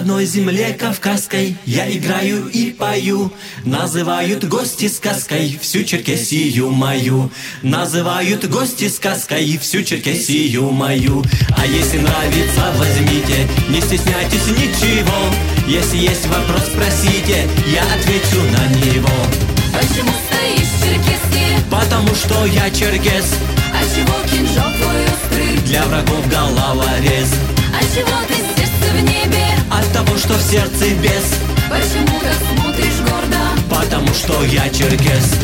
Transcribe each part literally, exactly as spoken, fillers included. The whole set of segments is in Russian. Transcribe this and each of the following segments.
родной земле кавказской я играю и пою. Называют гости сказкой всю Черкесию мою. Называют гости сказкой всю Черкесию мою. А если нравится, возьмите, не стесняйтесь ничего. Если есть вопрос, спросите, я отвечу на него. Почему стоишь в Черкеске? Потому что я черкес. А чего кинжал твой острый? Для врагов головорез. А чего ты сердце в небе? От того, что в сердце без. Почему так смотришь гордо? Потому что я черкес.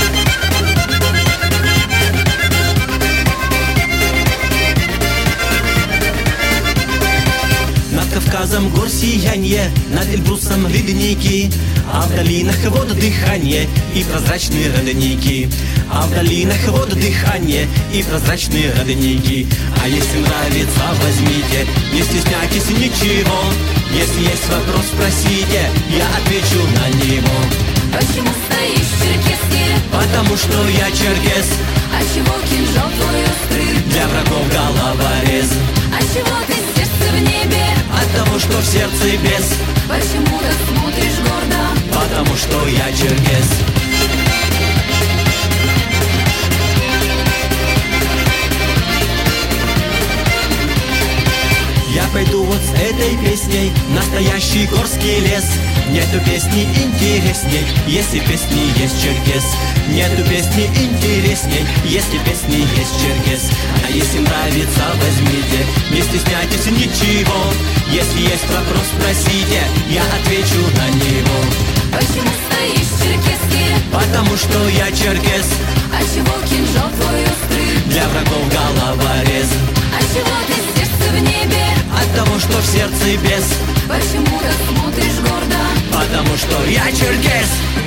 Над Кавказом гор сиянье, над Эльбрусом ледники, а в долинах воду дыхание и прозрачные родники. А в долинах воду дыхание и прозрачные родники. А если нравится, возьмите, не стесняйтесь ничего. Если есть вопрос, спросите, я отвечу на него. Почему стоишь в Черкеске? Потому что я черкес. А чего кинжал твой острый? Для врагов головорез. А чего ты сердце в небе? От того, что в сердце без. Почему так смотришь гордо? Потому что я черкес. Я пойду вот с этой песней в настоящий горский лес. Нету песни интересней, если песни есть черкес. Нету песни интересней, если песни есть черкес. А если нравится, возьмите, не стесняйтесь ничего. Если есть вопрос, спросите, я отвечу на него. Почему стоишь в Черкеске? Потому что я черкес. А чего кинжал твой острый? Для врагов головорез. А чего ты сердце в небе? От того, что в сердце без. Почему так смотришь гордо? Потому что я черкес.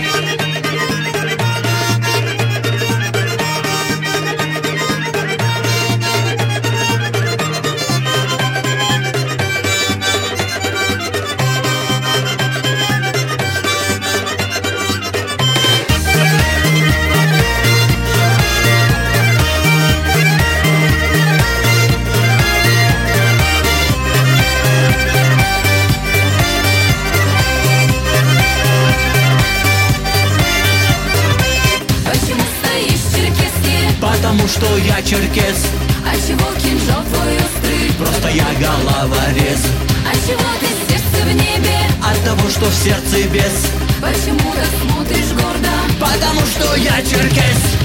Потому что я черкес. А чего кинжал твой острый? Просто я головорез. А чего ты сердце в небе? От того, что в сердце без. Почему так смотришь гордо? Потому что я черкес.